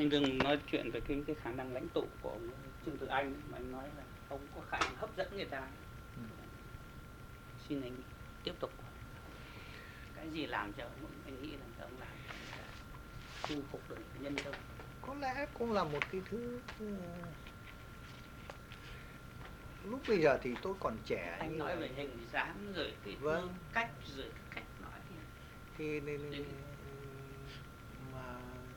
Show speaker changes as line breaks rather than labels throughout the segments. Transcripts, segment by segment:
Anh đừng nói chuyện về cái khả năng lãnh tụ của ông Trương Tử Anh mà anh nói là ông có khả năng hấp dẫn người ta. Xin anh tiếp tục. Cái gì làm cho anh nghĩ là ông làm thu phục được nhân tâm?
Có lẽ cũng là một cái thứ lúc bây giờ thì tôi còn trẻ.
Anh nói về hình dáng rồi cái cách rồi cái cách nói
thì mà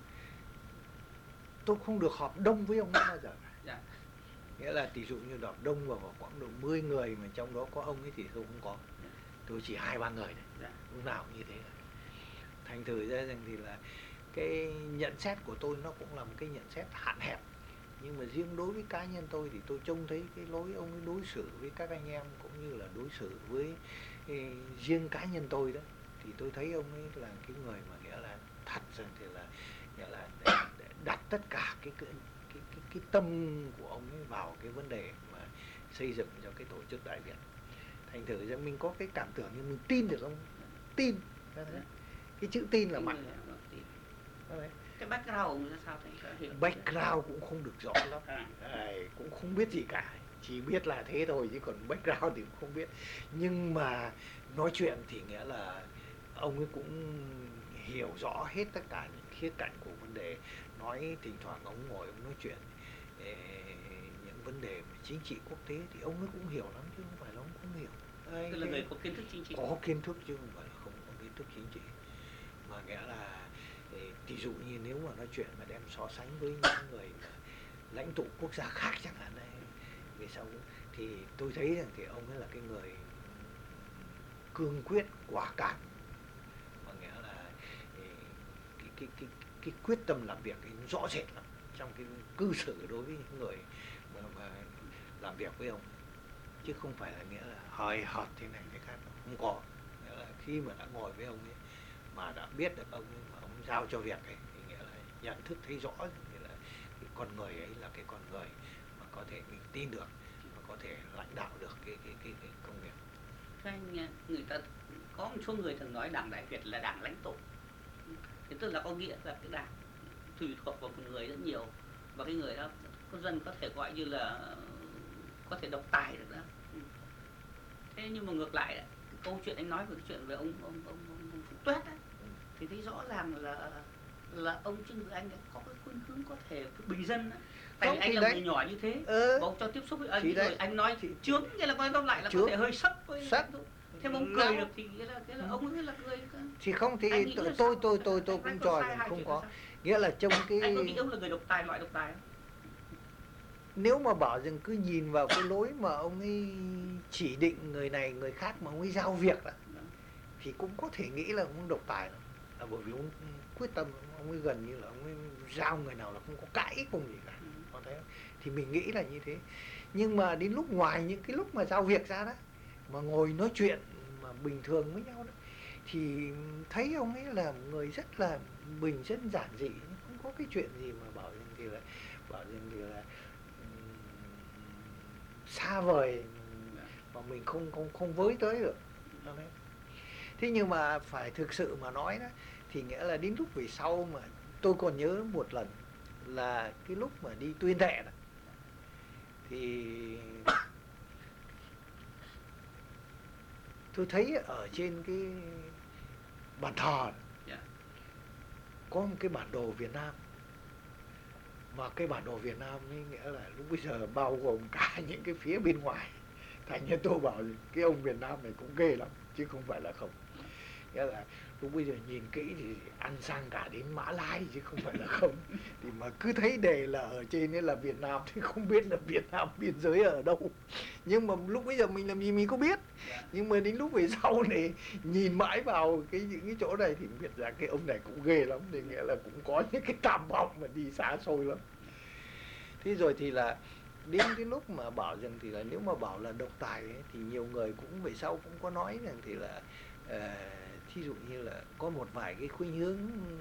tôi không được họp đông với ông bao giờ.
Dạ.
Nghĩa là tỷ dụ như họp đông vào khoảng độ 10 người mà trong đó có ông ấy thì tôi không có. Dạ. Tôi chỉ 2-3 người này. Dạ. Lúc nào cũng như thế. Thành thử ra rằng thì là cái nhận xét của tôi nó cũng là một cái nhận xét hạn hẹp. Nhưng mà riêng đối với cá nhân tôi thì tôi trông thấy cái lối ông ấy đối xử với các anh em cũng như là đối xử với riêng cá nhân tôi đó, thì tôi thấy ông ấy là cái người mà nghĩa là thật rằng thì là nghĩa là để đặt tất cả cái tâm của ông ấy vào cái vấn đề mà xây dựng cho cái tổ chức Đại Việt. Thành thử ra mình có cái cảm tưởng như mình tin được ông, tin cái chữ tin là mạnh.
Cái background ông ra sao thì
background cũng không được rõ lắm, cũng không biết gì cả, chỉ biết là thế thôi chứ còn background thì cũng không biết. Nhưng mà nói chuyện thì nghĩa là ông ấy cũng hiểu rõ hết tất cả những khía cạnh của vấn đề. Nói thỉnh thoảng ông ngồi ông nói chuyện những vấn đề về chính trị quốc tế thì ông ấy cũng hiểu lắm chứ không phải là ông không hiểu.
Tức là người có kiến thức chính trị.
Có kiến thức chứ không phải là không có kiến thức chính trị. Mà nghĩa là ví dụ như nếu mà nói chuyện mà đem so sánh với những người lãnh tụ quốc gia khác chẳng hạn này về sau thì tôi thấy rằng thì ông ấy là cái người cương quyết, quả cảm, mà nghĩa là cái quyết tâm làm việc rõ rệt lắm trong cái cư xử đối với những người mà làm việc với ông, chứ không phải là nghĩa là hời hợt thế này thế khác, không có. Nghĩa là khi mà đã ngồi với ông ấy mà đã biết được ông ấy, mà ông giao cho việc ấy, thì nghĩa là nhận thức thấy rõ thì là cái con người ấy là cái con người mà có thể mình tin được, mà có thể lãnh đạo được cái công việc.
Anh, người ta có một số người thường nói Đảng Đại Việt là đảng lãnh tụ, thì tức là có nghĩa là cái đảng tùy thuộc vào một người rất nhiều, và cái người đó con dân có thể gọi như là có thể độc tài được đó. Thế nhưng mà ngược lại cái câu chuyện anh nói về cái chuyện về ông Phú Tuét ấy, thì thấy rõ ràng là ông Trương Tử Anh có cái khuynh hướng có thể bình dân ấy. Tại anh là người nhỏ như thế, và ông cho tiếp xúc với anh rồi anh nói chướng, nghĩa là coi tóm lại là có thể hơi sốc với thế mà ông cười được thì nghĩa là ông ấy là cười.
Thì không thì tôi cũng cho rằng không có, nghĩa là trong cái
anh có nghĩ ông là người độc tài, loại độc tài không?
Nếu mà bảo rằng cứ nhìn vào cái lối mà ông ấy chỉ định người này người khác mà ông ấy giao việc đó, thì cũng có thể nghĩ là ông độc tài lắm. Bởi vì ông quyết tâm, ông ấy gần như là ông ấy giao người nào là không có cãi cùng gì cả. Có thế thì mình nghĩ là như thế. Nhưng mà đến lúc ngoài những cái lúc mà giao việc ra đó, mà ngồi nói chuyện mà bình thường với nhau đó, thì thấy ông ấy là một người rất là bình dân giản dị, không có cái chuyện gì mà bảo rằng thì là xa vời mà mình không với tới được. Thế nhưng mà phải thực sự mà nói đó, thì nghĩa là đến lúc về sau mà tôi còn nhớ một lần là cái lúc mà đi tuyên thệ đó, thì tôi thấy ở trên cái bàn thờ có một cái bản đồ Việt Nam, mà cái bản đồ Việt Nam ấy nghĩa là lúc bây giờ bao gồm cả những cái phía bên ngoài. Thành như tôi bảo cái ông Việt Nam này cũng ghê lắm chứ không phải là không. Nghĩa là lúc bây giờ nhìn kỹ thì ăn sang cả đến Mã Lai chứ không phải là không. Thì mà cứ thấy đề là ở trên ấy là Việt Nam thì không biết là Việt Nam biên giới ở đâu. Nhưng mà lúc bây giờ mình làm gì mình có biết. Nhưng mà đến lúc về sau này nhìn mãi vào những cái chỗ này thì biết rằng cái ông này cũng ghê lắm. Thì nghĩa là cũng có những cái tham vọng mà đi xa xôi lắm. Thế rồi thì là đến cái lúc mà bảo rằng thì là nếu mà bảo là độc tài ấy, thì nhiều người cũng về sau cũng có nói rằng thì là thí dụ như là có một vài cái khuynh hướng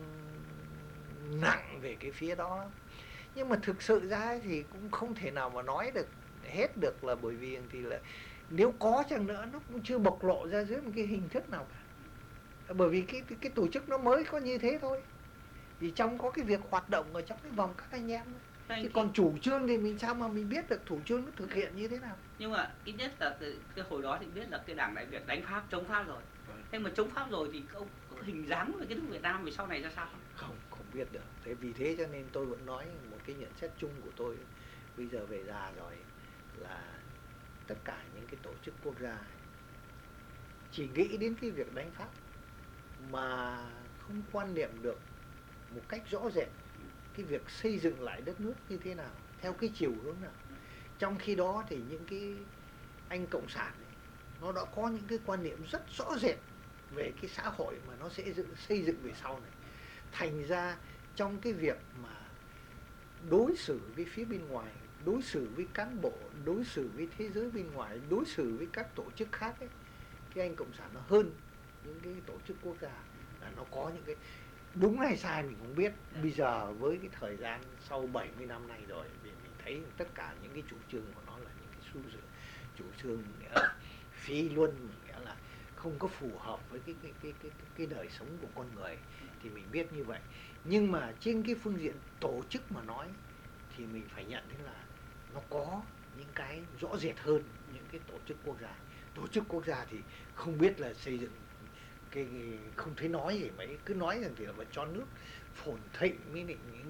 nặng về cái phía đó. Nhưng mà thực sự ra ấy, thì cũng không thể nào mà nói được hết được, là bởi vì thì là nếu có chăng nữa nó cũng chưa bộc lộ ra dưới một cái hình thức nào cả. Bởi vì cái tổ chức nó mới có như thế thôi. Thì trong có cái việc hoạt động ở trong cái vòng các anh em. Chứ
Chứ
còn chủ trương thì mình sao mà mình biết được thủ trương nó thực hiện như thế nào.
Nhưng mà ít nhất là cái hồi đó thì biết là cái Đảng Đại Việt đánh Pháp, chống Pháp rồi. Thế mà chống Pháp rồi thì có hình dáng về cái nước Việt Nam về sau này ra sao không?
Không biết được. Thế vì thế cho nên tôi vẫn nói một cái nhận xét chung của tôi bây giờ về già rồi là tất cả những cái tổ chức quốc gia chỉ nghĩ đến cái việc đánh Pháp mà không quan niệm được một cách rõ rệt cái việc xây dựng lại đất nước như thế nào, theo cái chiều hướng nào. Trong khi đó thì những cái anh cộng sản ấy, nó đã có những cái quan niệm rất rõ rệt về cái xã hội mà nó sẽ xây dựng về sau này. Thành ra trong cái việc mà đối xử với phía bên ngoài, đối xử với cán bộ, đối xử với thế giới bên ngoài, đối xử với các tổ chức khác ấy, cái anh cộng sản nó hơn những cái tổ chức quốc gia, là nó có những cái đúng hay sai mình không biết. Bây giờ với cái thời gian sau 70 năm nay rồi thì mình thấy tất cả những cái chủ trương của nó là những cái chủ trương nghĩa là phi luân, nghĩa là không có phù hợp với cái đời sống của con người, thì mình biết như vậy. Nhưng mà trên cái phương diện tổ chức mà nói thì mình phải nhận thấy là nó có những cái rõ rệt hơn những cái tổ chức quốc gia. Tổ chức quốc gia thì không biết là xây dựng cái không thấy nói gì mấy, cứ nói rằng thì là phải cho nước phồn thịnh với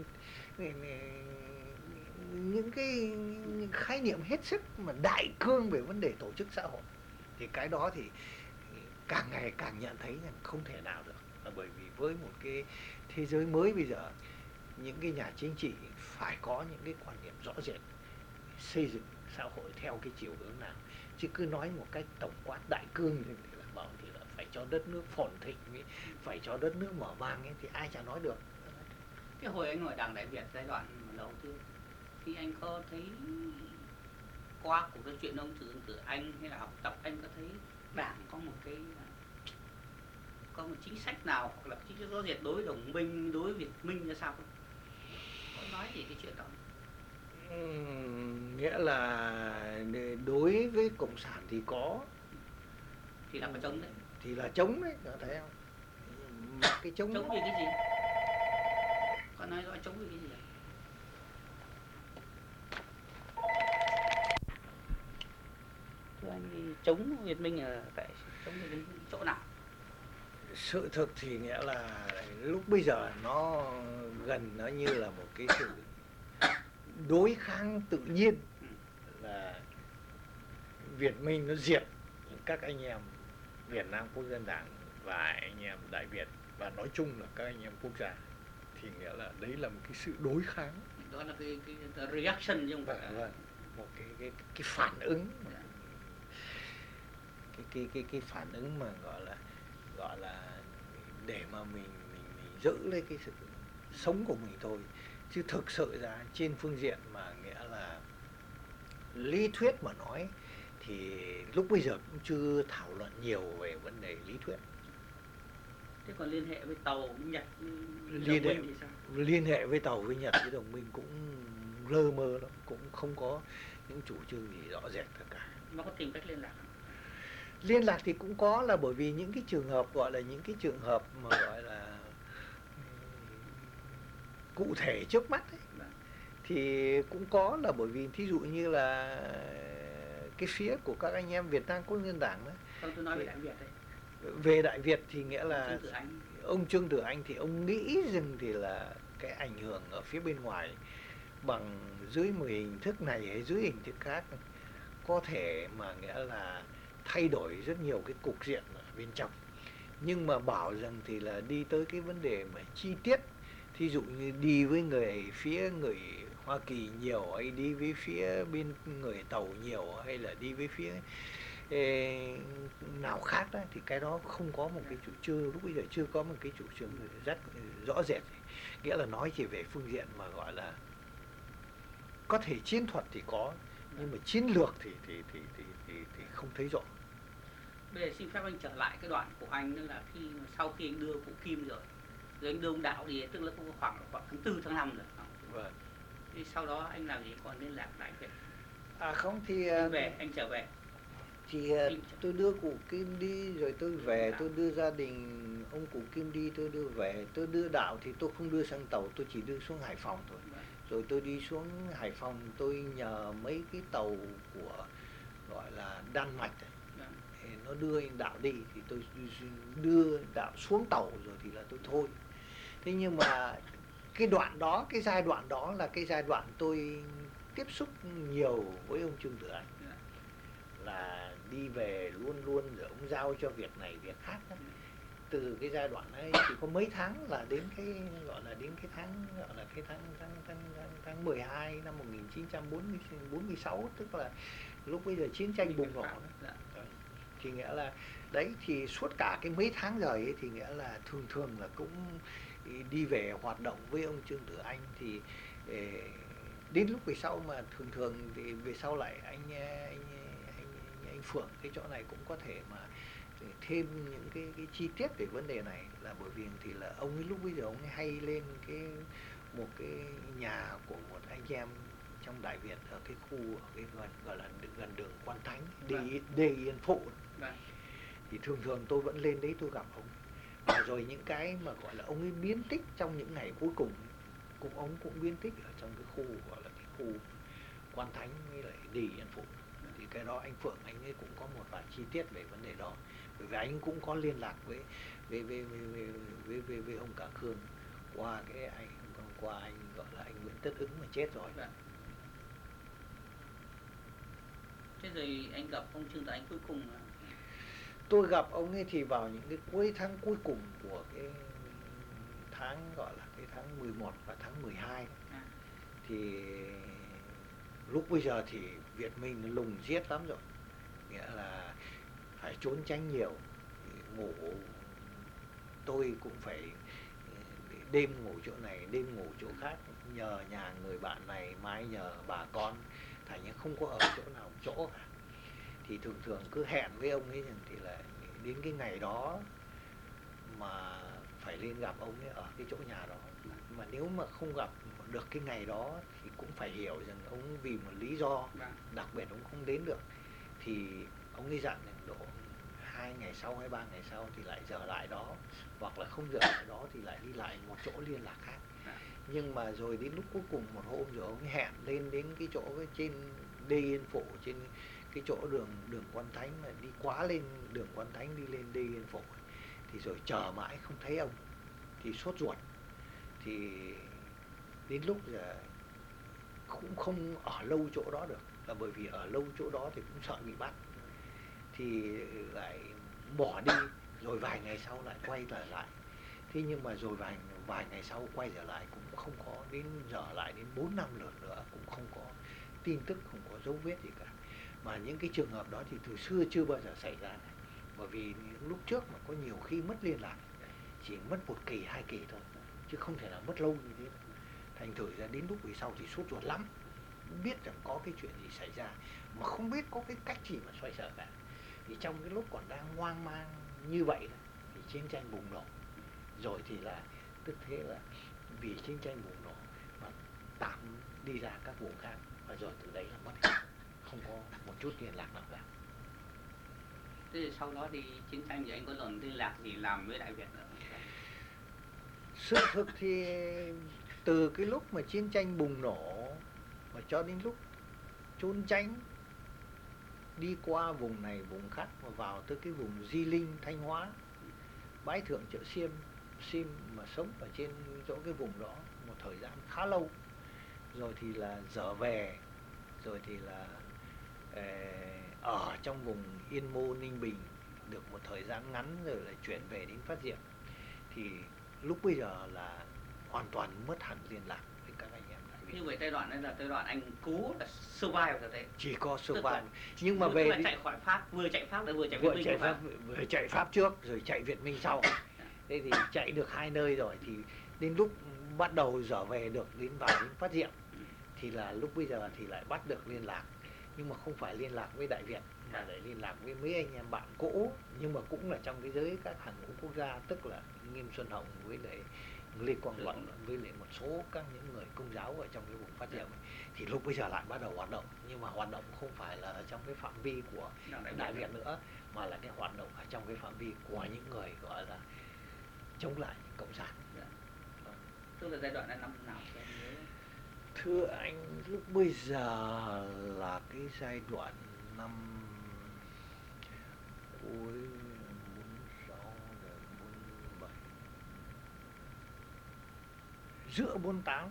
những cái khái niệm hết sức mà đại cương về vấn đề tổ chức xã hội, thì cái đó thì càng ngày càng nhận thấy rằng không thể nào được, là bởi vì với một cái thế giới mới bây giờ, những cái nhà chính trị phải có những cái quan niệm rõ rệt xây dựng xã hội theo cái chiều hướng nào, chứ cứ nói một cách tổng quát đại cương thì là bảo thì là phải cho đất nước phồn thịnh, phải cho đất nước mở mang ấy, thì ai chả nói được.
Cái hồi anh ngồi Đảng Đại Việt giai đoạn đầu tiên thì anh có thấy qua cuộc nói chuyện ông từ anh hay là học tập, anh có thấy Đảng có một chính sách nào hoặc là chính sách rõ rệt đối với đồng minh, đối với Việt Minh ra sao không? Có nói gì cái chuyện đó?
Nghĩa là đối với cộng sản thì có,
thì là phải chống đấy,
thì là chống đấy, có thấy không? Cái chống
vì cái gì? Có nói rõ chống vì cái gì? Thưa anh thì chống Việt Minh là tại chống Việt Minh chỗ nào?
Sự thực thì nghĩa là lúc bây giờ nó gần nó như là một cái sự đối kháng tự nhiên, là Việt Minh nó diệt các anh em Việt Nam Quốc dân Đảng và anh em Đại Việt, và nói chung là các anh em quốc gia, thì nghĩa là đấy là một cái sự đối kháng.
Đó là cái reaction chứ không phải
là một cái phản ứng, cái phản ứng mà gọi là để mà mình giữ lấy cái sự sống của mình thôi. Chứ thực sự ra trên phương diện mà nghĩa là lý thuyết mà nói thì lúc bây giờ cũng chưa thảo luận nhiều về vấn đề lý thuyết.
Thế còn liên hệ với tàu với Nhật,
liên hệ với tàu với Nhật với đồng minh cũng lơ mơ lắm, cũng không có những chủ trương gì rõ rệt cả.
Nó có tìm cách liên lạc không?
Liên lạc thì cũng có, là bởi vì những cái trường hợp gọi là những cái trường hợp mà gọi là cụ thể trước mắt ấy, thì cũng có, là bởi vì thí dụ như là cái phía của các anh em Việt Nam Quốc dân Đảng đấy.
Không, tôi nói về Đại Việt đấy.
Về Đại Việt thì nghĩa là
ông
Trương Tử Anh thì ông nghĩ rằng thì là cái ảnh hưởng ở phía bên ngoài bằng dưới một hình thức này hay dưới hình thức khác có thể mà nghĩa là thay đổi rất nhiều cái cục diện ở bên trong. Nhưng mà bảo rằng thì là đi tới cái vấn đề mà chi tiết, thí dụ như đi với phía người Hoa Kỳ nhiều, hay đi với phía bên người Tàu nhiều, hay là đi với phía nào khác đó, thì cái đó không có một cái chủ trương, lúc bây giờ chưa có một cái chủ trương rất rõ rệt. Nghĩa là nói chỉ về phương diện mà gọi là có thể chiến thuật thì có, nhưng mà chiến lược thì không thấy rõ.
Bây giờ xin phép anh trở lại cái đoạn của anh, tức là sau khi anh đưa cụ Kim rồi anh đưa ông Đạo thì tức là cũng khoảng tháng 4 tháng 5 rồi.
Vâng.
Thì sau đó anh làm gì, còn liên lạc Đại Việt?
Không thì
anh trở về
Thì tôi đưa cụ Kim đi rồi tôi về, tôi đưa gia đình ông cụ Kim đi, tôi đưa về. Tôi đưa Đạo thì tôi không đưa sang tàu, tôi chỉ đưa xuống Hải Phòng thôi. Rồi tôi đi xuống Hải Phòng, tôi nhờ mấy cái tàu của gọi là Đan Mạch thì nó đưa anh Đạo đi, thì tôi đưa Đạo xuống tàu rồi thì là tôi thôi. Thế nhưng mà cái đoạn đó, cái giai đoạn đó là cái giai đoạn tôi tiếp xúc nhiều với ông Trương Tử Anh, là đi về luôn luôn rồi ông giao cho việc này việc khác đó. Từ cái giai đoạn ấy chỉ có mấy tháng là đến cái gọi là đến cái tháng gọi là cái tháng 12 năm 1946, tức là lúc bây giờ chiến tranh bùng nổ. Thì nghĩa là đấy, thì suốt cả cái mấy tháng rồi ấy, thì nghĩa là thường thường là cũng đi về hoạt động với ông Trương Tử Anh. Thì đến lúc về sau mà thường thường thì về sau lại anh Phượng cái chỗ này cũng có thể mà thêm những cái chi tiết về vấn đề này, là bởi vì thì là ông ấy lúc bây giờ ông ấy hay lên một cái nhà của một anh em trong Đại Việt ở cái khu ở cái gọi là gần đường Quan Thánh, Đê Yên Phụ. Thì thường thường tôi vẫn lên đấy tôi gặp ông. Và rồi những cái mà gọi là ông ấy biến tích trong những ngày cuối cùng, ông cũng biến tích ở trong cái khu gọi là cái khu Quan Thánh với lại Đê Yên Phụ. Thì cái đó anh Phượng anh ấy cũng có một vài chi tiết về vấn đề đó, bởi vì anh cũng có liên lạc với ông Cả Khương qua cái anh gọi là anh Nguyễn Tất Ứng mà chết rồi.
Thế rồi anh gặp ông Trương Tử Anh cuối cùng là...
Tôi gặp ông ấy thì vào những cái cuối tháng cuối cùng của cái tháng gọi là cái tháng 11 và tháng 12. Thì lúc bây giờ thì Việt Minh lùng giết lắm rồi, nghĩa là phải trốn tránh nhiều, ngủ tôi cũng phải đêm ngủ chỗ này đêm ngủ chỗ khác, nhờ nhà người bạn này mai nhờ bà con, thành như không có ở chỗ nào chỗ cả. Thì thường thường cứ hẹn với ông ấy rằng thì là đến cái ngày đó mà phải lên gặp ông ấy ở cái chỗ nhà đó. Mà nếu mà không gặp được cái ngày đó thì cũng phải hiểu rằng ông vì một lý do đặc biệt ông không đến được, thì ông ấy dặn rằng độ 2 ngày sau hay 3 ngày sau thì lại trở lại đó, hoặc là không trở lại đó thì lại đi lại một chỗ liên lạc khác. Nhưng mà rồi đến lúc cuối cùng một hôm rồi ông ấy hẹn lên đến cái chỗ trên Đê Yên Phụ, trên cái chỗ đường Quan Thánh, mà đi quá lên đường Quan Thánh đi lên Đê Yên Phụ, thì rồi chờ mãi không thấy ông thì sốt ruột. Thì đến lúc giờ cũng không ở lâu chỗ đó được, là bởi vì ở lâu chỗ đó thì cũng sợ bị bắt, thì lại bỏ đi. Rồi vài ngày sau lại quay trở lại. Thế nhưng mà rồi vài ngày sau quay trở lại cũng không có, đến giờ lại đến 4 năm lượt nữa cũng không có tin tức, không có dấu vết gì cả. Mà những cái trường hợp đó thì từ xưa chưa bao giờ xảy ra này. Bởi vì những lúc trước mà có nhiều khi mất liên lạc, chỉ mất 1 kỳ 2 kỳ thôi, chứ không thể nào mất lâu như thế. Thành thử ra đến lúc về sau thì sốt ruột lắm, biết rằng có cái chuyện gì xảy ra mà không biết có cái cách gì mà xoay sở cả. Thì trong cái lúc còn đang hoang mang như vậy thì chiến tranh bùng nổ. Rồi thì là tức thế là vì chiến tranh bùng nổ mà tạm đi ra các vùng khác, và rồi từ đấy là mất hết, không có một chút liên lạc nào cả.
Thế sau đó thì chiến tranh thì anh có lần liên lạc gì làm với Đại Việt nữa?
Sự thực thì từ cái lúc mà chiến tranh bùng nổ mà cho đến lúc trốn tránh đi qua vùng này vùng khác và vào tới cái vùng Di Linh, Thanh Hóa, Bái Thượng, Chợ Sim mà sống ở trên chỗ cái vùng đó một thời gian khá lâu, rồi thì là trở về, rồi thì là ở trong vùng Yên Mô, Ninh Bình được một thời gian ngắn, rồi lại chuyển về đến Phát Diệm. Thì lúc bây giờ là hoàn toàn mất hẳn liên lạc với các anh em Đại Việt.
Như vậy giai đoạn đấy là giai đoạn anh cứu là survive rồi đấy.
Chỉ có survive. Nhưng mà về
chạy khỏi Pháp, vừa chạy Pháp lại vừa chạy
Việt
Minh.
Vừa chạy Pháp trước rồi chạy Việt Minh sau. Thế thì chạy được 2 nơi rồi, thì đến lúc bắt đầu trở về được đến Phát Diệm thì là lúc bây giờ thì lại bắt được liên lạc, nhưng mà không phải liên lạc với Đại Việt mà lại liên lạc với mấy anh em bạn cũ, nhưng mà cũng là trong cái giới các hàng ngũ quốc gia, tức là Nghiêm Xuân Hồng với lại Lê Quang Luận với lại một số các những người công giáo ở trong cái vùng phát diệm thì lúc bây giờ lại bắt đầu hoạt động, nhưng mà hoạt động không phải là ở trong cái phạm vi của Đại Việt nữa, mà là cái hoạt động ở trong cái phạm vi của những người gọi là chống lại cộng sản.
Tức là giai đoạn là năm nào em nhớ?
Thưa anh, lúc bây giờ là cái giai đoạn năm cuối 46 rồi 47, giữa 48,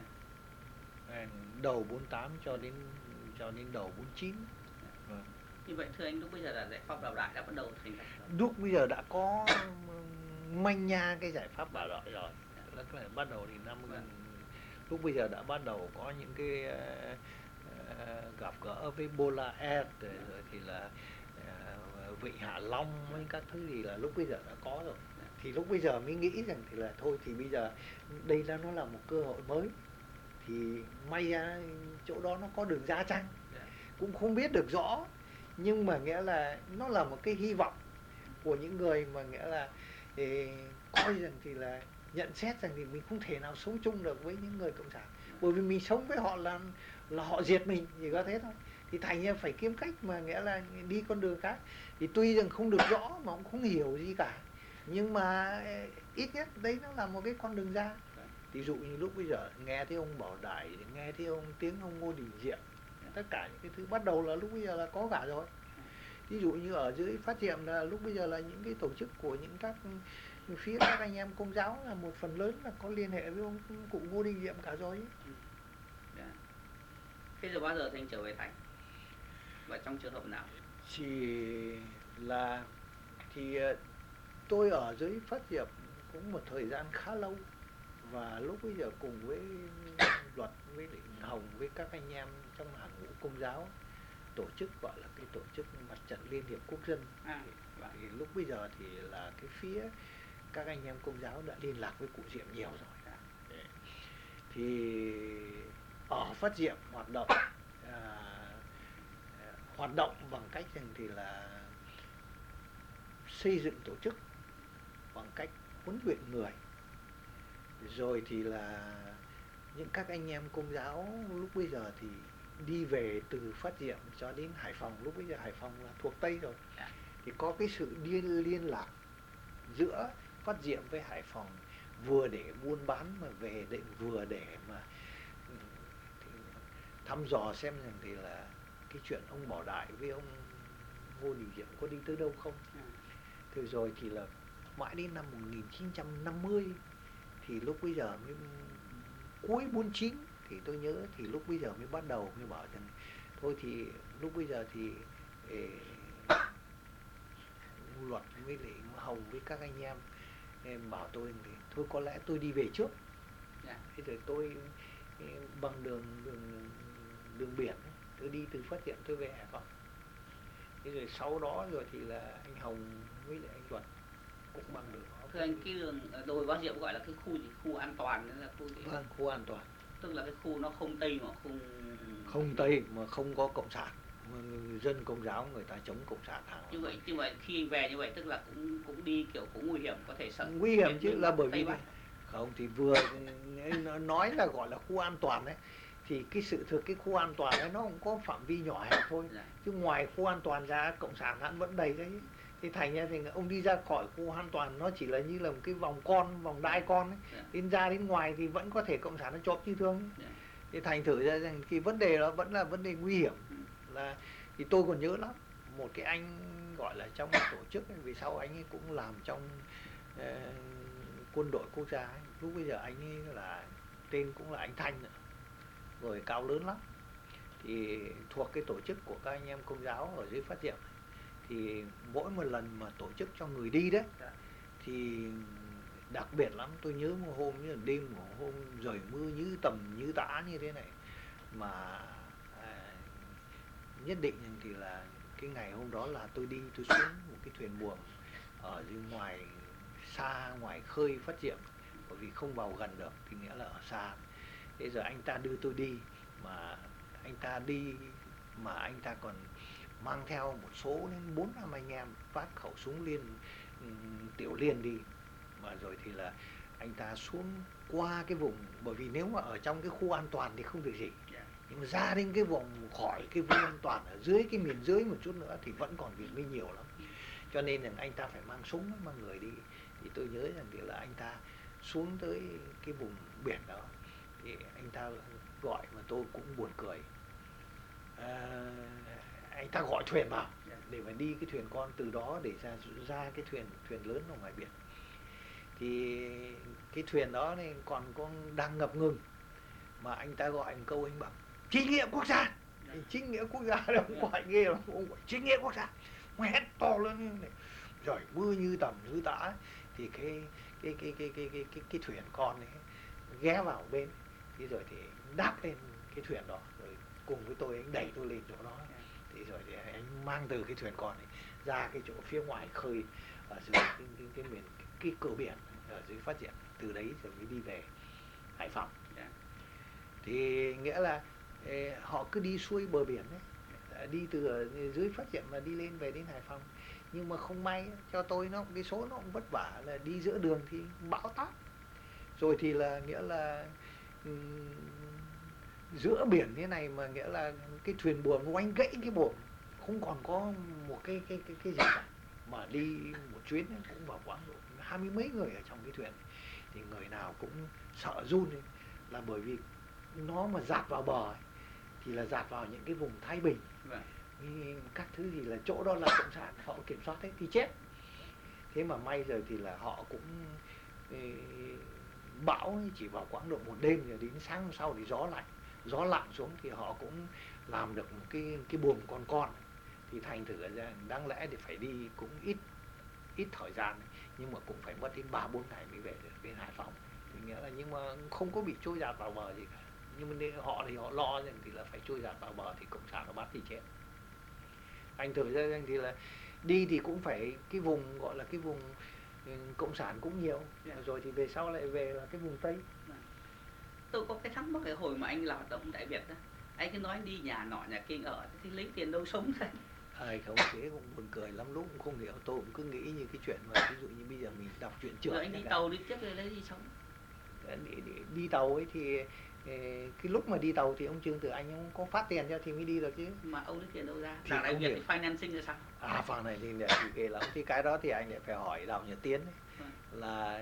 đầu 48 cho đến đầu 49.
Như vậy thưa anh, lúc bây giờ là giải pháp Bảo Đại đã bắt đầu thành lập rồi.
Lúc bây giờ đã có manh nha cái giải pháp Bảo Đại rồi. Tức là bắt đầu thì lúc bây giờ đã bắt đầu có những cái gặp gỡ với Bola Air rồi thì là Vịnh Hạ Long với các thứ gì là lúc bây giờ đã có rồi. Thì lúc bây giờ mới nghĩ rằng thì là thôi thì bây giờ đây nó là một cơ hội mới, thì may ra chỗ đó nó có đường ra chăng cũng không biết được rõ, nhưng mà nghĩa là nó là một cái hy vọng của những người mà nghĩa là coi rằng thì là nhận xét rằng thì mình không thể nào sống chung được với những người cộng sản, bởi vì mình sống với họ là họ diệt mình, chỉ có thế thôi. Thì thành ra phải kiếm cách mà nghĩa là đi con đường khác. Thì tuy rằng không được rõ mà cũng không hiểu gì cả, nhưng mà ít nhất đấy nó là một cái con đường ra. Ví dụ như lúc bây giờ nghe thấy ông Bảo Đại, nghe thấy tiếng ông Ngô Đình Diệm, tất cả những cái thứ bắt đầu là lúc bây giờ là có cả rồi. Ví dụ như ở dưới Phát Diệm là lúc bây giờ là những cái tổ chức của những các phía các anh em công giáo là một phần lớn là có liên hệ với ông cụ Ngô Đình Diệm cả rồi.
Thế rồi bao giờ thì anh trở về Thành? Và trong trường hợp nào?
Thì tôi ở dưới Phát Diệm cũng một thời gian khá lâu, và lúc bây giờ cùng với Luật với Định Hồng với các anh em trong hàng ngũ công giáo tổ chức gọi là cái tổ chức Mặt trận Liên hiệp Quốc dân. Thì lúc bây giờ thì là cái phía các anh em công giáo đã liên lạc với cụ Diệm nhiều rồi. Thì ở Phát Diệm hoạt động bằng cách rằng thì là xây dựng tổ chức bằng cách huấn luyện người, rồi thì là những các anh em công giáo lúc bây giờ thì đi về từ Phát Diệm cho đến Hải Phòng. Lúc bây giờ Hải Phòng là thuộc Tây rồi, thì có cái sự liên lạc giữa Phát Diệm với Hải Phòng, vừa để buôn bán mà về để vừa để mà thăm dò xem rằng thì là cái chuyện ông Bảo Đại với ông Ngô Đình Diệm có đi tới đâu không. Thế rồi thì là mãi đến năm 1950 thì lúc bây giờ mới cuối 49 thì tôi nhớ thì lúc bây giờ mới bắt đầu mới bảo rằng thôi thì lúc bây giờ thì Luật với lại Hồng với các anh em bảo tôi thì thôi có lẽ tôi đi về trước. Thế rồi tôi bằng đường biển tôi đi từ Phát Diệm tôi về Hải Phòng. Thế rồi sau đó rồi thì là anh Hồng với lại anh Luật cũng bằng đường.
Thưa anh, cái đường đồi Phát Diệm gọi là cái khu gì? Khu an toàn hay là khu gì?
Vâng, khu an toàn.
Tức là cái khu nó không Tây mà
không Tây mà không có cộng sản, dân công giáo người ta chống cộng sản thẳng.
Như vậy khi anh về như vậy tức là cũng đi kiểu cũng nguy hiểm, có thể sợ.
Nguy hiểm chứ, là bởi vì không thì vừa nói là gọi là khu an toàn đấy, thì cái sự thực cái khu an toàn ấy nó cũng có phạm vi nhỏ hẹp thôi. Chứ ngoài khu an toàn ra cộng sản hắn vẫn đầy đấy. Thì thành ra thì ông đi ra khỏi khu an toàn nó chỉ là như là một cái vòng đai con ấy. Đến ra đến ngoài thì vẫn có thể cộng sản nó chộp như thường. Thì thành thử ra rằng cái vấn đề đó vẫn là vấn đề nguy hiểm. Thì tôi còn nhớ lắm, một cái anh gọi là trong tổ chức ấy, vì sau anh ấy cũng làm trong quân đội quốc gia ấy. Lúc bây giờ anh ấy là tên cũng là anh Thanh nữa, người cao lớn lắm, thì thuộc cái tổ chức của các anh em công giáo ở dưới Phát Diệm. Thì mỗi một lần mà tổ chức cho người đi đấy thì đặc biệt lắm, tôi nhớ một hôm như là đêm một hôm trời mưa như tầm như tã như thế này mà nhất định thì là cái ngày hôm đó là tôi xuống một cái thuyền buồm ở dưới ngoài xa, ngoài khơi Phát Diệm, bởi vì không vào gần được thì nghĩa là ở xa. Thế giờ anh ta đưa tôi đi, mà anh ta đi mà anh ta còn mang theo một số đến 4-5 anh em vác khẩu súng tiểu liên đi, mà rồi thì là anh ta xuống qua cái vùng, bởi vì nếu mà ở trong cái khu an toàn thì không được gì, nhưng mà ra đến cái vùng khỏi cái vùng an toàn ở dưới cái miền dưới một chút nữa thì vẫn còn việc mới nhiều lắm. Cho nên là anh ta phải mang súng, mang người đi. Thì tôi nhớ rằng thì là anh ta xuống tới cái vùng biển đó thì anh ta gọi mà tôi cũng buồn cười. Anh ta gọi thuyền vào để mà đi cái thuyền con từ đó để ra cái thuyền lớn ở ngoài biển. Thì cái thuyền đó này còn đang ngập ngừng mà anh ta gọi một câu, anh bảo chính nghĩa quốc gia. Chính nghĩa quốc gia đâu, ông gọi ghê lắm, ông gọi chính nghĩa quốc gia, ông hét to lên rồi mưa như tầm như tã. Thì cái thuyền con ấy ghé vào bên, thì rồi thì đáp lên cái thuyền đó, rồi cùng với tôi anh đẩy tôi lên chỗ đó. Thì rồi thì anh mang từ cái thuyền con ấy ra cái chỗ phía ngoài khơi ở dưới cái miền cái cửa biển ở dưới Phát Triển, từ đấy rồi mới đi về Hải Phòng. Thì nghĩa là họ cứ đi xuôi bờ biển ấy, đi từ ở dưới Phát Triển mà đi lên về đến Hải Phòng. Nhưng mà không may cho tôi nó cái số nó cũng vất vả là đi giữa đường thì bão táp, rồi thì là nghĩa là giữa biển thế này mà nghĩa là cái thuyền buồm oanh gãy cái buồm, không còn có một cái gì cả, mà đi một chuyến ấy, cũng vào khoảng độ 20 mấy người ở trong cái thuyền. Thì người nào cũng sợ run ấy, là bởi vì nó mà dạt vào bờ ấy, thì là dạt vào những cái vùng Thái Bình, các thứ thì là chỗ đó là cộng sản họ kiểm soát ấy, thì chết. Thế mà may rồi thì là họ cũng bão chỉ vào khoảng độ một đêm, rồi đến sáng hôm sau thì gió lặng xuống thì họ cũng làm được một cái buồm con. Thì thành thử ra đáng lẽ thì phải đi cũng ít thời gian, nhưng mà cũng phải mất đến 3-4 ngày mới về được đến Hải Phòng. Thì nghĩa là nhưng mà không có bị trôi dạt vào bờ gì cả. Nhưng mà họ thì họ lo rằng thì là phải trôi dạt vào bờ thì cộng sản nó bắt thì chết. Thành thử ra rằng thì là đi thì cũng phải cái vùng gọi là cái vùng cộng sản cũng nhiều, rồi thì về sau lại về là cái vùng Tây.
Tôi có cái thắc mắc cái hồi mà anh làm hoạt động Đại Việt đó, anh cứ nói đi nhà nọ nhà kia ở thì lấy tiền đâu sống ra.
Không, thế cũng buồn cười lắm, lúc cũng không hiểu. Tôi cũng cứ nghĩ như cái chuyện mà ví dụ như bây giờ mình đọc truyện Trường.
Rồi anh đi tàu đi tiếp rồi lấy gì sống?
Đi tàu ấy thì cái lúc mà đi tàu thì ông Trương Tử Anh ông có phát tiền cho thì mới đi được chứ.
Mà ông lấy tiền đâu ra? Đảng Đại Việt thì financing là sao?
Phần này thì ghê lắm. Thì cái đó thì anh lại phải hỏi Đào Nhật Tiến ấy. Là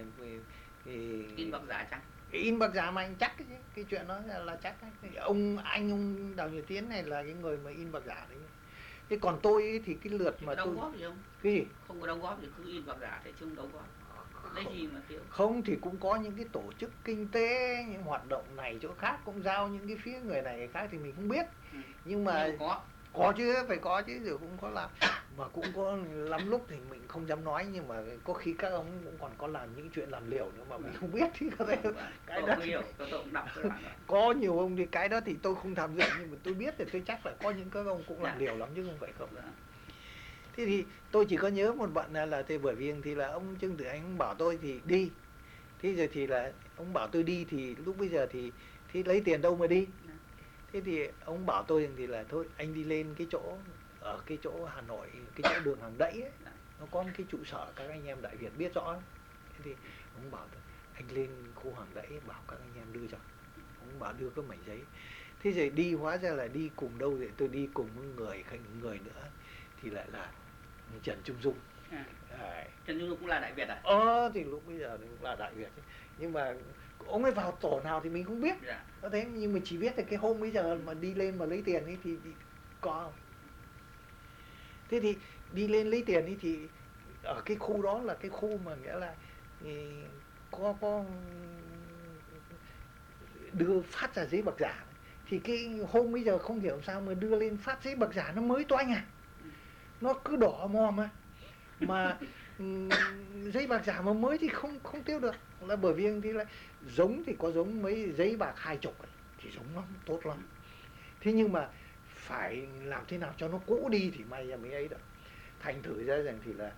in bạc giả chăng?
In bạc giả mà anh chắc ấy, cái chuyện đó là chắc ấy. Ông Đào Nhật Tiến này là cái người mà in bạc giả đấy. Thế còn tôi ấy, thì cái lượt mà
đóng góp gì không?
Cái gì?
Không có đóng góp thì cứ in bạc giả thế chứ không đóng góp. Lấy gì mà tiêu?
Không, thì cũng có những cái tổ chức kinh tế, những hoạt động này chỗ khác cũng giao những cái phía người này người khác thì mình không biết. Nhưng mà có chứ, phải có chứ, rồi cũng có làm. Mà cũng có lắm lúc thì mình không dám nói, nhưng mà có khi các ông cũng còn có làm những chuyện làm liều nữa mà mình không biết thì có thể
cái đó hiểu, tôi cũng đọc
có nhiều ông thì cái đó thì tôi không tham dự, nhưng mà tôi biết thì tôi chắc là có những các ông cũng làm liều lắm chứ không phải không. Thế thì tôi chỉ có nhớ một bạn là thì bởi vì thì là ông Trương Tử Anh bảo tôi thì đi. Thế rồi thì là ông bảo tôi đi thì lúc bây giờ thì lấy tiền đâu mà đi. Thế thì ông bảo tôi thì là thôi anh đi lên cái chỗ ở cái chỗ Hà Nội, cái chỗ đường Hàng Đẫy ấy, nó có một cái trụ sở các anh em Đại Việt biết rõ ấy. Thế thì ông bảo anh lên khu Hàng Đẫy bảo các anh em đưa cho. Ông bảo đưa cái mảnh giấy. Thế rồi đi hóa ra là đi cùng đâu thì tôi đi cùng một người nữa thì lại là Trần Trung Dung.
Trần Trung Dung cũng là Đại Việt à?
Thì lúc bây giờ cũng là Đại Việt ấy. Nhưng mà ông ấy vào tổ nào thì mình không biết. Có thế nhưng mà chỉ biết là cái hôm bây giờ mà đi lên mà lấy tiền ấy thì có. Thế thì đi lên lấy tiền ấy thì ở cái khu đó là cái khu mà nghĩa là có đưa phát ra giấy bạc giả. Thì cái hôm bây giờ không hiểu sao mà đưa lên phát giấy bạc giả nó mới toanh à. Nó cứ đỏ mòm mà giấy bạc giả mà mới thì không tiêu được, là bởi vì thì là giống thì có giống mấy giấy bạc 20 ấy, thì giống lắm, tốt lắm. Thế nhưng mà phải làm thế nào cho nó cũ đi thì may ra mới ấy được. Thành thử ra rằng thì là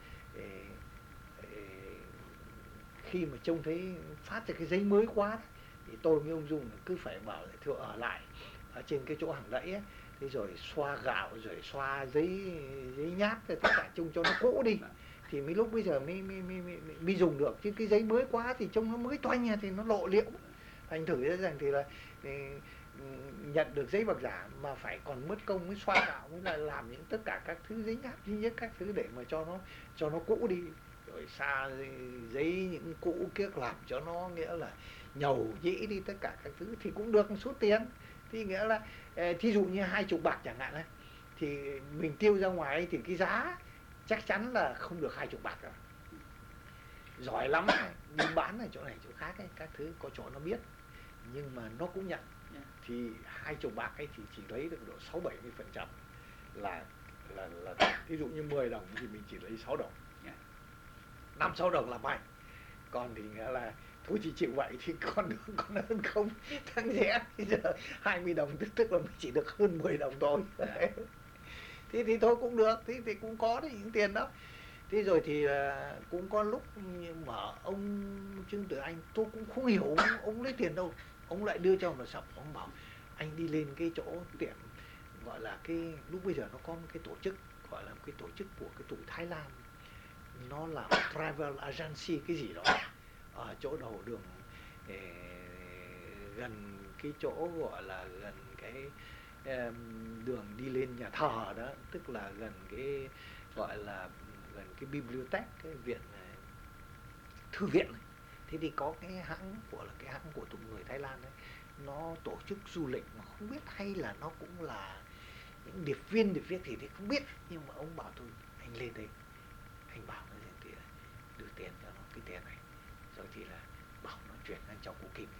khi mà trông thấy phát ra cái giấy mới quá thì tôi với ông Dung cứ phải bảo là thưa ở lại ở trên cái chỗ Hàng Đẫy ấy. Thế rồi xoa gạo rồi xoa giấy nháp rồi tất cả chung cho nó cũ đi. thì mấy lúc bây giờ mới dùng được, chứ cái giấy mới quá thì trông nó mới toanh thì nó lộ liễu. Anh thử ra rằng thì là nhận được giấy bạc giả mà phải còn mất công mới xoa gạo, mới là làm những tất cả các thứ giấy nháp duy nhất các thứ để mà cho nó cũ đi, rồi xa giấy những cũ kiếc làm cho nó nghĩa là nhầu nhĩ đi tất cả các thứ thì cũng được một số tiền. Thì nghĩa là thí dụ như 20 bạc chẳng hạn ấy, thì mình tiêu ra ngoài ấy, thì cái giá chắc chắn là không được 20 bạc rồi. Giỏi lắm này, đi bán ở chỗ này chỗ khác ấy, các thứ có chỗ nó biết nhưng mà nó cũng nhận. Thì 20 bạc ấy thì chỉ lấy được độ 60-70%, là ví dụ như 10 đồng thì mình chỉ lấy 6 đồng, 5-6 đồng là may. Còn thì nghĩa là thôi chỉ chịu vậy thì còn hơn không. Thằng rẻ bây giờ 20 đồng tức là mình chỉ được hơn 10 đồng thôi. Thế thì thôi cũng được, thế thì cũng có đấy những tiền đó. Thế rồi thì cũng có lúc mà ông Trương Tử Anh tôi cũng không hiểu ông lấy tiền đâu, ông lại đưa cho một sập, ông bảo anh đi lên cái chỗ tiệm gọi là cái lúc bây giờ nó có một cái tổ chức gọi là một cái tổ chức của cái tụi Thái Lan, nó là travel agency cái gì đó, ở chỗ đầu đường gần cái chỗ gọi là gần cái đường đi lên nhà thờ đó, tức là gần cái gọi là gần cái bibliothèque, cái viện thư viện này. Thế thì có cái hãng của tụi người Thái Lan đấy, nó tổ chức du lịch mà không biết hay là nó cũng là những điệp viên thì không biết, nhưng mà ông bảo tôi anh lên đây, anh bảo nó thì đưa tiền cho nó cái tiền này, rồi thì là bảo nó chuyển sang cho cụ Kim.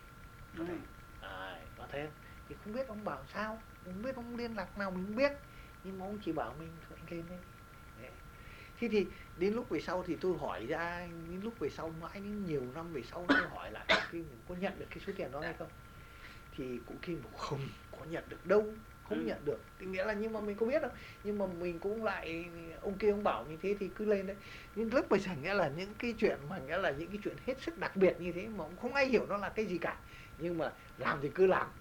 Nó thấy thì không biết ông bảo sao, không biết ông liên lạc nào mình không biết, nhưng mà ông chỉ bảo mình thôi anh lên đây. Thế thì đến lúc về sau thì tôi hỏi ra, đến lúc về sau mãi đến nhiều năm về sau tôi hỏi lại cụ Kim có nhận được cái số tiền đó hay không, thì cụ Kim bảo không có nhận được đâu, không nhận được. Thì nghĩa là nhưng mà mình có biết đâu, nhưng mà mình cũng lại ông kia ông bảo như thế thì cứ lên đấy. Nhưng lúc bây giờ nghĩa là những cái chuyện mà nghĩa là những cái chuyện hết sức đặc biệt như thế mà cũng không ai hiểu nó là cái gì cả, nhưng mà làm thì cứ làm.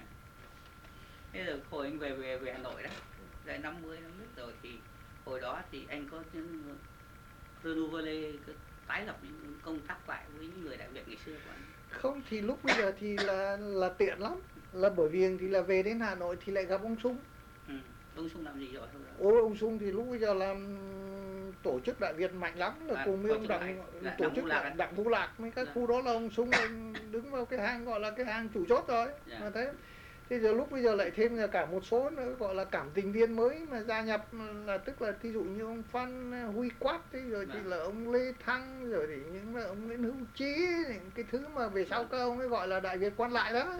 Thế rồi hồi anh về Hà Nội đó, rồi 50 năm rồi thì hồi đó thì anh có những renouveler tái lập những công tác lại với những người Đại Việt ngày xưa của anh?
Không, thì lúc bây giờ thì là tiện lắm, là bởi vì thì là về đến Hà Nội thì lại gặp ông Sung.
Ông Sung làm gì rồi không?
Ôi ông Sung thì lúc bây giờ làm tổ chức Đại Việt mạnh lắm, là cùng với ông tổ chức Đặng Thu Lạc mấy các khu đó là ông Sung đứng vào cái hang gọi là cái hang chủ chốt rồi. Mà thế giờ lúc bây giờ lại thêm là cả một số nữa gọi là cảm tình viên mới mà gia nhập, là tức là ví dụ như ông Phan Huy Quát thế, rồi thì là ông Lê Thăng, rồi thì những là ông Nguyễn Hữu Trí, những cái thứ mà về sau các ông ấy gọi là Đại Việt quan lại đó.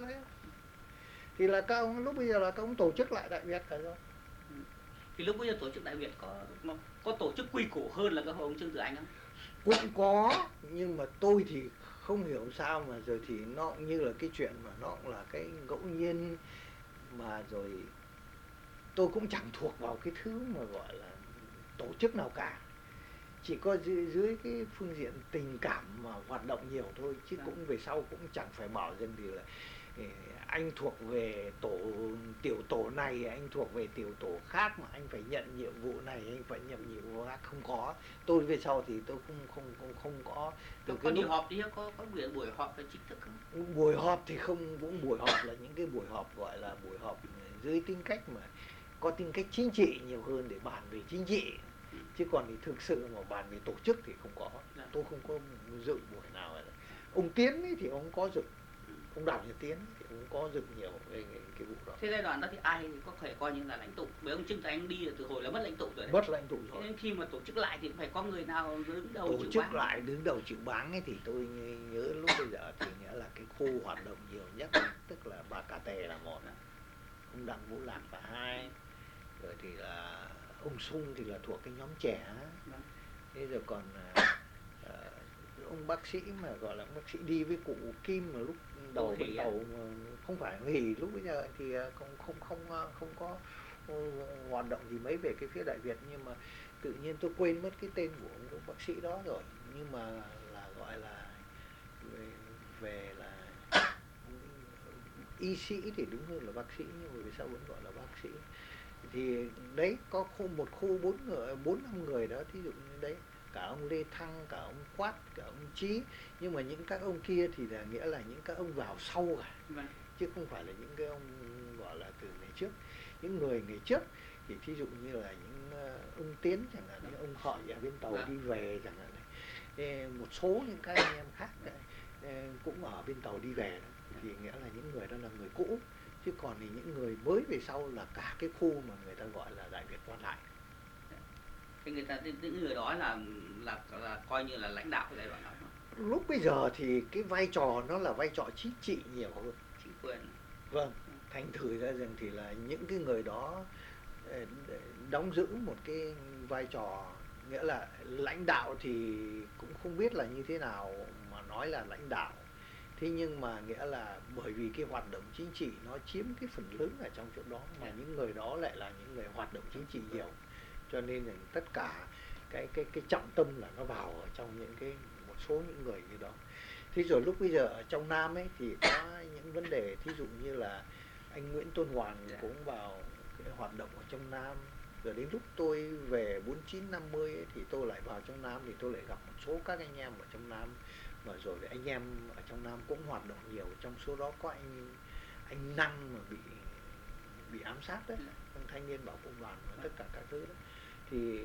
Thì là các ông lúc bây giờ là các ông tổ chức lại Đại Việt cả rồi.
Thì lúc bây giờ tổ chức Đại Việt có tổ chức quy củ hơn là cái hồi ông Trương Tử Anh không?
Cũng có, nhưng mà tôi thì không hiểu sao mà rồi thì nó cũng như là cái chuyện mà nó cũng là cái ngẫu nhiên, mà rồi tôi cũng chẳng thuộc vào cái thứ mà gọi là tổ chức nào cả, chỉ có dưới cái phương diện tình cảm mà hoạt động nhiều thôi, chứ cũng về sau cũng chẳng phải bảo rằng thì là anh thuộc về tiểu tổ này, anh thuộc về tiểu tổ khác mà anh phải nhận nhiệm vụ này, anh phải nhận nhiệm vụ khác, không có. Tôi về sau thì tôi không có.
Từ có đi họp đi, có buổi họp là chính thức không?
Buổi họp thì không, cũng buổi họp là những cái buổi họp gọi là buổi họp dưới tính cách mà có tính cách chính trị nhiều hơn, để bàn về chính trị. Chứ còn thì thực sự mà bàn về tổ chức thì không có. Tôi không có dự buổi nào. Ông Tiến ấy thì ông có dự, ông Đào Nhật Tiến thì cũng có dự nhiều về cái vụ đó.
Thế giai đoạn đó thì ai thì có thể coi như là lãnh tụ? Bởi ông Trương Tử Anh đi là từ hồi là mất lãnh tụ rồi đấy.
Mất lãnh tụ rồi.
Nên khi mà tổ chức lại thì phải có người nào đứng đầu
tổ
chịu
chức
bán.
Lại đứng đầu chịu bán ấy thì tôi nhớ lúc bây giờ thì nghĩa là cái khu hoạt động nhiều nhất tức là bà Cà Tề là một, ông Đặng Vũ Lạc là hai, rồi thì là ông Sung thì là thuộc cái nhóm trẻ. Thế rồi còn ông bác sĩ mà gọi là bác sĩ đi với cụ Kim mà lúc đầu bắt đầu không phải nghỉ, lúc bây giờ thì không có hoạt động gì mấy về cái phía Đại Việt, nhưng mà tự nhiên tôi quên mất cái tên của ông bác sĩ đó rồi, nhưng mà là gọi là về là y sĩ thì đúng hơn là bác sĩ, nhưng mà vì sao vẫn gọi là bác sĩ. Thì đấy có một khu 4-5 người đó, thí dụ như đấy cả ông Lê Thăng, cả ông Quát, cả ông Chí, nhưng mà những các ông kia thì là nghĩa là những các ông vào sau cả, chứ không phải là những cái ông gọi là từ ngày trước. Những người ngày trước thì thí dụ như là những ông Tiến chẳng hạn, những ông Hợi ở bên tàu đi về chẳng hạn này, một số những các anh em khác cũng ở bên tàu đi về, thì nghĩa là những người đó là người cũ, chứ còn thì những người mới về sau là cả cái khu mà người ta gọi là Đại Việt quan lại.
Thì người ta những người đó là coi như là lãnh đạo cái giai đoạn đó.
Lúc bây giờ thì cái vai trò nó là vai trò chính trị nhiều hơn.
Chính quyền.
Vâng, thành thử ra rằng thì là những cái người đó đóng giữ một cái vai trò, nghĩa là lãnh đạo thì cũng không biết là như thế nào mà nói là lãnh đạo. Thế nhưng mà nghĩa là bởi vì cái hoạt động chính trị nó chiếm cái phần lớn ở trong chỗ đó, mà những người đó lại là những người hoạt động chính trị nhiều, cho nên là tất cả cái trọng tâm là nó vào ở trong những cái một số những người như đó. Thế rồi lúc bây giờ ở trong Nam ấy thì có những vấn đề, thí dụ như là anh Nguyễn Tôn Hoàn cũng vào cái hoạt động ở trong Nam. Rồi đến lúc tôi về 49 50 ấy, thì tôi lại vào trong Nam, thì tôi lại gặp một số các anh em ở trong Nam, mà rồi anh em ở trong Nam cũng hoạt động nhiều. Trong số đó có anh Năng mà bị ám sát đấy, trong thanh niên bảo công đoàn và tất cả các thứ đó. Thì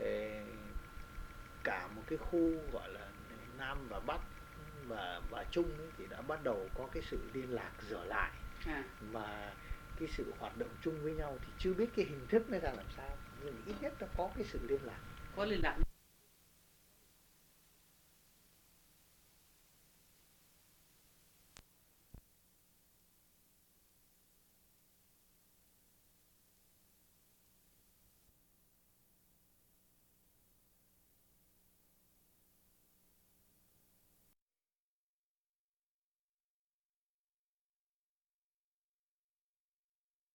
cả một cái khu gọi là Nam và Bắc và Trung ấy, thì đã bắt đầu có cái sự liên lạc trở lại, và cái sự hoạt động chung với nhau, thì chưa biết cái hình thức nó ra làm sao, nhưng ít nhất nó có cái sự liên lạc.
Có liên lạc